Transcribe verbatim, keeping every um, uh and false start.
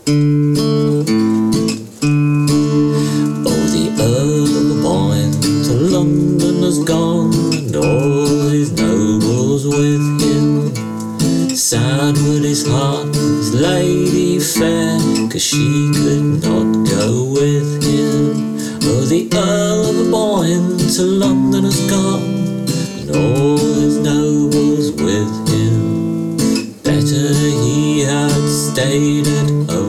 Oh, the Earl of Boyne to London has gone, and all his nobles with him. Sad would his heart, his lady fair, 'cause she could not go with him. Oh, the Earl of Boyne to London has gone, and all his nobles with him. Better he had stayed at home.